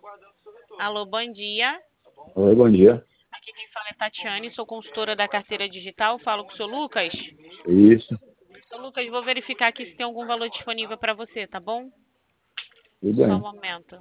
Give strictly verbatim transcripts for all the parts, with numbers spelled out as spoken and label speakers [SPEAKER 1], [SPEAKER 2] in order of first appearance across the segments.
[SPEAKER 1] Alô, bom dia.
[SPEAKER 2] Oi, bom dia.
[SPEAKER 1] Aqui quem fala é Tatiane, sou consultora da carteira digital. Falo com o seu Lucas.
[SPEAKER 2] Isso,
[SPEAKER 1] Seu Lucas, vou verificar aqui se tem algum valor disponível para você, tá bom?
[SPEAKER 2] tudo
[SPEAKER 1] Só um
[SPEAKER 2] bem.
[SPEAKER 1] momento.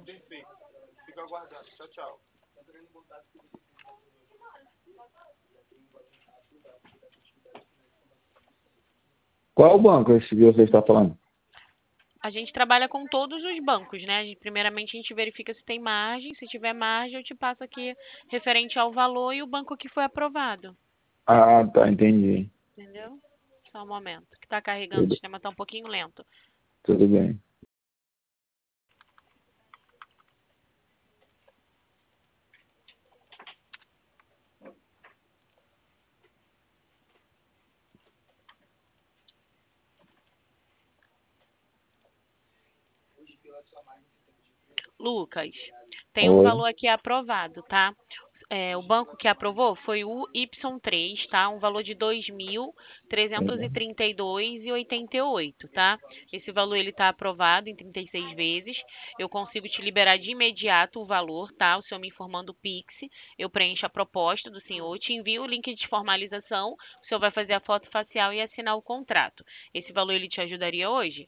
[SPEAKER 2] Qual o banco esse que você está falando?
[SPEAKER 1] A gente trabalha com todos os bancos, né? A gente- Primeiramente, a gente verifica se tem margem. Se tiver margem, eu te passo aqui referente ao valor e o banco que foi aprovado.
[SPEAKER 2] Ah, tá, entendi.
[SPEAKER 1] Entendeu? Só um momento. Que tá carregando, o
[SPEAKER 2] Tudo,
[SPEAKER 1] sistema tá um pouquinho lento.
[SPEAKER 2] tudo bem.
[SPEAKER 1] Lucas, tem um
[SPEAKER 2] Oi.
[SPEAKER 1] valor aqui aprovado, tá? É, o banco que aprovou foi o Y três, tá? Um valor de dois mil trezentos e trinta e dois reais e oitenta e oito, tá? Esse valor ele tá aprovado em trinta e seis vezes. Eu consigo te liberar de imediato o valor, tá? O senhor me informando o Pix, eu preencho a proposta do senhor, te envio o link de formalização, o senhor vai fazer a foto facial e assinar o contrato. Esse valor ele te ajudaria hoje?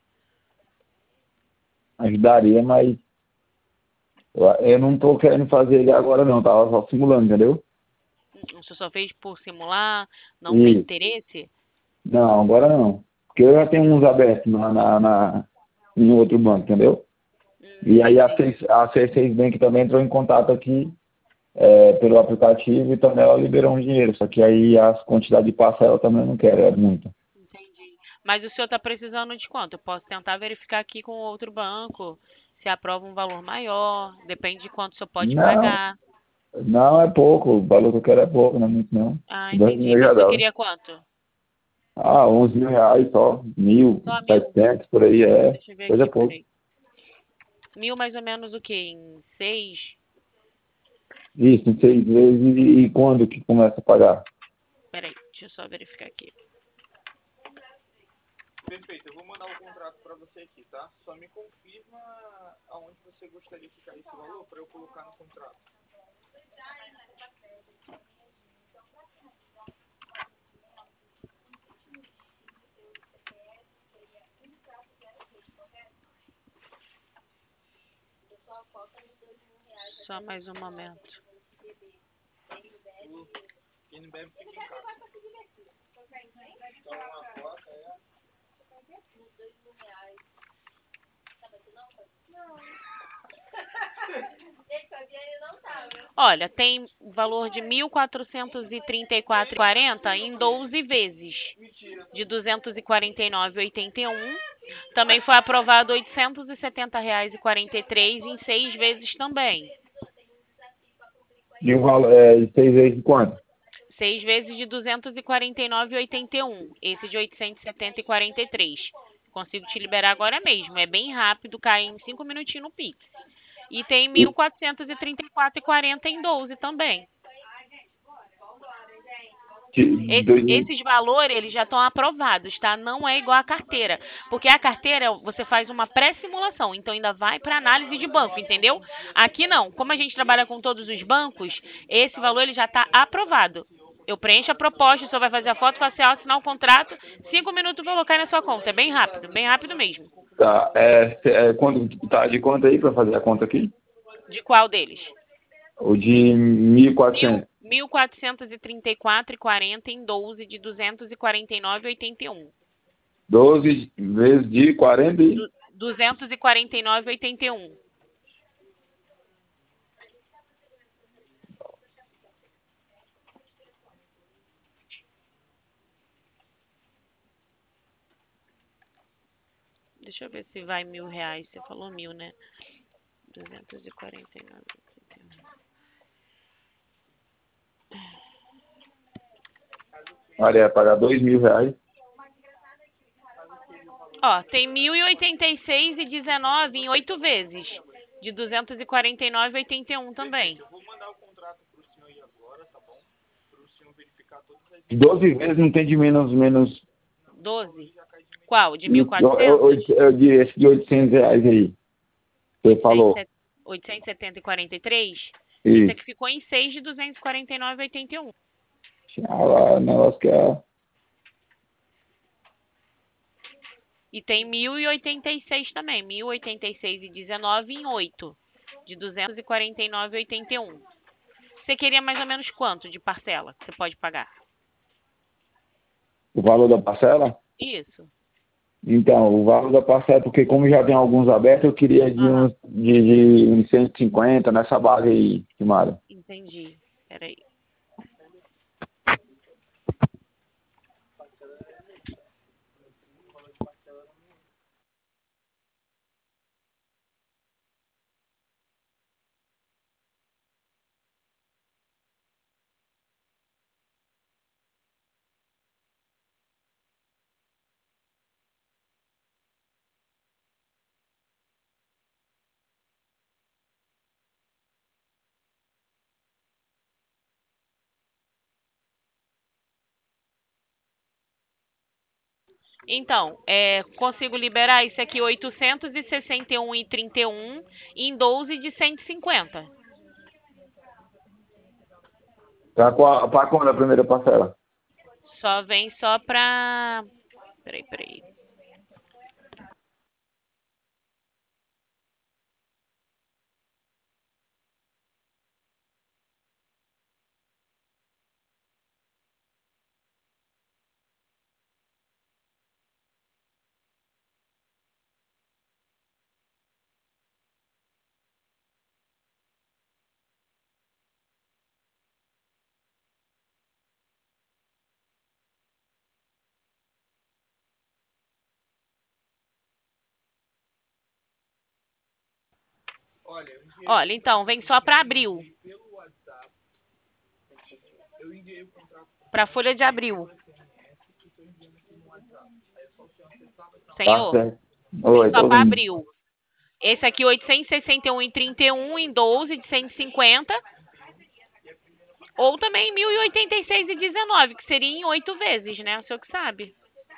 [SPEAKER 2] Ajudaria, mas eu, eu não tô querendo fazer ele agora não, tava só simulando, entendeu?
[SPEAKER 1] O senhor só fez por simular, não tem
[SPEAKER 2] E
[SPEAKER 1] interesse?
[SPEAKER 2] não, agora não. Porque eu já tenho uns abertos na, na, na, em outro banco, entendeu?
[SPEAKER 1] Hum,
[SPEAKER 2] E aí a,
[SPEAKER 1] entendi.
[SPEAKER 2] C- a C seis Bank também entrou em contato aqui é, pelo aplicativo e também ela liberou um dinheiro. Só que aí a quantidade de parcela também eu não quero, é muita.
[SPEAKER 1] Entendi. Mas o senhor está precisando de quanto? Eu posso tentar verificar aqui com outro banco se aprova um valor maior, depende de quanto o senhor pode
[SPEAKER 2] Não,
[SPEAKER 1] pagar.
[SPEAKER 2] não é pouco, o valor que eu quero é pouco, não é muito não.
[SPEAKER 1] Ah,
[SPEAKER 2] Dois
[SPEAKER 1] entendi.
[SPEAKER 2] mil
[SPEAKER 1] Mas
[SPEAKER 2] já
[SPEAKER 1] o senhor
[SPEAKER 2] dá.
[SPEAKER 1] queria quanto?
[SPEAKER 2] Ah, onze mil reais só, mil,
[SPEAKER 1] Só mil.
[SPEAKER 2] setecentos, por aí, é,
[SPEAKER 1] Deixa eu ver
[SPEAKER 2] coisa
[SPEAKER 1] aqui,
[SPEAKER 2] pouco.
[SPEAKER 1] peraí. Mil mais ou menos o quê? Em seis?
[SPEAKER 2] Isso, em seis vezes, e, e quando que começa a pagar?
[SPEAKER 1] Peraí, deixa eu só verificar aqui. Só mais um momento. Olha, tem o valor de mil quatrocentos e trinta e quatro e quarenta em doze vezes, de duzentos e quarenta e nove e oitenta e um. Também foi aprovado oitocentos e setenta reais e quarenta e três em seis vezes também.
[SPEAKER 2] E o valor, é, e seis vezes de quanto?
[SPEAKER 1] Seis vezes de duzentos e quarenta e nove e oitenta e um. Esse de oitocentos e setenta e quarenta e três. Consigo te liberar agora mesmo. É bem rápido, cai em cinco minutinhos no Pix. E tem
[SPEAKER 2] E,
[SPEAKER 1] mil quatrocentos e trinta e quatro e quarenta em doze também.
[SPEAKER 2] de,
[SPEAKER 1] Esse-
[SPEAKER 2] dois mil,
[SPEAKER 1] esses valores, eles já estão aprovados, tá? Não é igual a carteira. Porque a carteira, você faz uma pré-simulação, então ainda vai para análise de banco, entendeu? Aqui não. Como a gente trabalha com todos os bancos, esse valor ele já está aprovado. Eu preencho a proposta, o senhor vai fazer a foto facial, assinar o contrato, cinco minutos eu vou colocar na sua conta. É bem rápido, bem rápido mesmo.
[SPEAKER 2] tá, é, é, quando, tá de conta aí para fazer a conta aqui?
[SPEAKER 1] De qual deles?
[SPEAKER 2] O de mil e
[SPEAKER 1] Mil,
[SPEAKER 2] quatrocentos.
[SPEAKER 1] mil quatrocentos e trinta e quatro e quarenta em doze de duzentos e quarenta e nove e oitenta e um.
[SPEAKER 2] doze vezes de quarenta e...
[SPEAKER 1] Du- duzentos e quarenta e nove e oitenta e um. Deixa eu ver se vai mil reais. Você falou mil, né? duzentos e quarenta e nove.
[SPEAKER 2] Olha, ia pagar dois mil reais.
[SPEAKER 1] Ó, tem mil e oitenta e seis e dezenove em oito vezes. De duzentos e quarenta e nove e oitenta e um também.
[SPEAKER 2] doze vezes não tem de menos, menos...
[SPEAKER 1] doze. Qual? De
[SPEAKER 2] Eu,
[SPEAKER 1] mil e quatrocentos?
[SPEAKER 2] eu, eu, de, esse de oitocentos reais aí, você
[SPEAKER 1] oitocentos,
[SPEAKER 2] falou.
[SPEAKER 1] set- oitocentos e setenta e quarenta e três?
[SPEAKER 2] Isso.
[SPEAKER 1] Esse aqui ficou em seis de duzentos e quarenta e nove e oitenta e um.
[SPEAKER 2] Ah, lá, o negócio que é...
[SPEAKER 1] E tem mil e oitenta e seis também. mil e oitenta e seis e dezenove em oito. De duzentos e quarenta e nove e oitenta e um. Você queria mais ou menos quanto de parcela que você pode pagar?
[SPEAKER 2] O valor da parcela?
[SPEAKER 1] Isso.
[SPEAKER 2] Então, o valor da parcela, porque como já tem alguns abertos, eu queria de
[SPEAKER 1] Aham.
[SPEAKER 2] uns de, de uns cento e cinquenta nessa base aí, estimada.
[SPEAKER 1] Entendi. Peraí. Então, é, consigo liberar isso aqui oitocentos e sessenta e um e trinta e um em doze de cento e cinquenta.
[SPEAKER 2] Para quando a primeira parcela?
[SPEAKER 1] Só vem só pra... Peraí, peraí. Olha, então, vem só para abril. Para folha de abril.
[SPEAKER 2] Tá
[SPEAKER 1] Senhor,
[SPEAKER 2] certo.
[SPEAKER 1] vem
[SPEAKER 2] Oi,
[SPEAKER 1] só
[SPEAKER 2] tô
[SPEAKER 1] para
[SPEAKER 2] ouvindo.
[SPEAKER 1] abril. Esse aqui, oitocentos e sessenta e um e trinta e um em doze de cento e cinquenta. Ou também mil e oitenta e seis e dezenove, que seria em oito vezes, né? O senhor que sabe.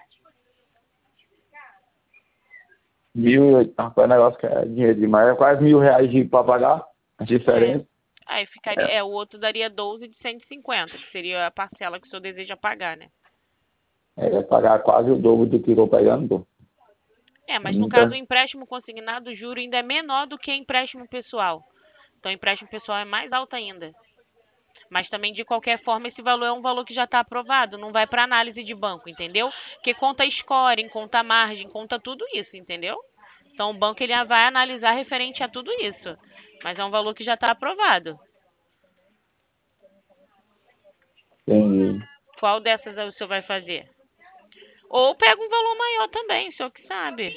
[SPEAKER 2] Mil e oito, rapaz, o negócio que é dinheiro demais. É quase mil reais de para pagar a
[SPEAKER 1] É.
[SPEAKER 2] diferença.
[SPEAKER 1] Aí ficaria.
[SPEAKER 2] É,
[SPEAKER 1] É, o outro daria doze de cento e cinquenta, que seria a parcela que o senhor deseja pagar, né?
[SPEAKER 2] é pagar quase o dobro do que eu tô pegando, pô.
[SPEAKER 1] É, mas no caso o
[SPEAKER 2] Muita...
[SPEAKER 1] empréstimo consignado, o juro ainda é menor do que empréstimo pessoal. Então o empréstimo pessoal é mais alto ainda. Mas também, de qualquer forma, esse valor é um valor que já está aprovado, não vai para análise de banco, entendeu? Porque conta scoring, conta margem, conta tudo isso, entendeu? Então o banco ele vai analisar referente a tudo isso. Mas é um valor que já está aprovado.
[SPEAKER 2] Entendi.
[SPEAKER 1] Qual dessas o senhor vai fazer? Ou pega um valor maior também, o senhor que sabe.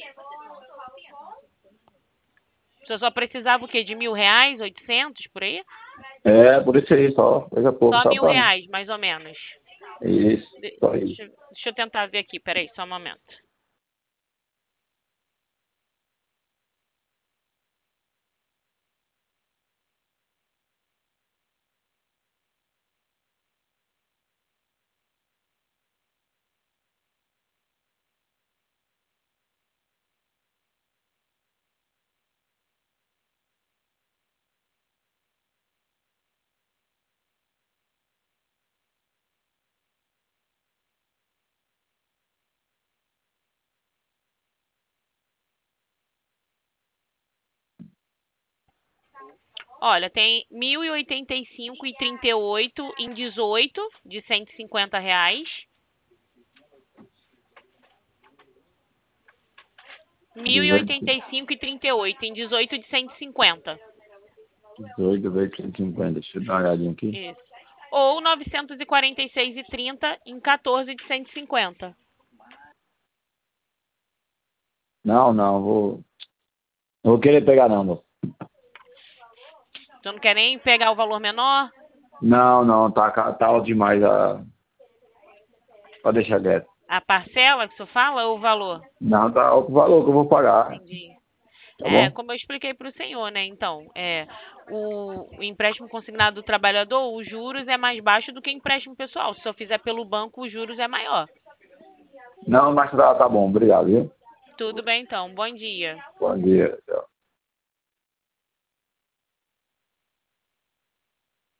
[SPEAKER 1] O senhor só precisava o quê? De mil reais, oitocentos, por aí?
[SPEAKER 2] É, por isso aí só. Coisa pouco,
[SPEAKER 1] Só
[SPEAKER 2] sabe
[SPEAKER 1] mil
[SPEAKER 2] pra mim.
[SPEAKER 1] reais, mais ou menos.
[SPEAKER 2] Isso,
[SPEAKER 1] De-
[SPEAKER 2] só isso.
[SPEAKER 1] deixa, deixa eu tentar ver aqui, peraí, só um momento. Olha, tem mil e oitenta e cinco e trinta e oito em dezoito de cento e cinquenta reais. Mil e
[SPEAKER 2] dezoito,
[SPEAKER 1] oitenta e cinco e trinta e oito em dezoito de cento e cinquenta.
[SPEAKER 2] dezoito vezes cento e cinquenta. Deixa eu dar uma olhadinha aqui.
[SPEAKER 1] Isso. Ou novecentos e quarenta e seis e trinta em quatorze de cento e cinquenta.
[SPEAKER 2] Não, não, vou. Não vou querer pegar não, moço.
[SPEAKER 1] Você não quer nem pegar o valor menor?
[SPEAKER 2] Não, não, tá, ca- tá alto demais. A... Pode deixar quieto.
[SPEAKER 1] A parcela que o senhor fala ou o valor?
[SPEAKER 2] Não, tá alto o valor que eu vou pagar.
[SPEAKER 1] Entendi.
[SPEAKER 2] Tá
[SPEAKER 1] É,
[SPEAKER 2] bom?
[SPEAKER 1] como eu expliquei para o senhor, né? Então, é, o, o empréstimo consignado do trabalhador, os juros é mais baixo do que o empréstimo pessoal. Se eu fizer pelo banco, os juros é maior.
[SPEAKER 2] Não, mas tá, tá bom. Obrigado, viu?
[SPEAKER 1] Tudo bem, então. Bom dia.
[SPEAKER 2] Bom dia. Tchau.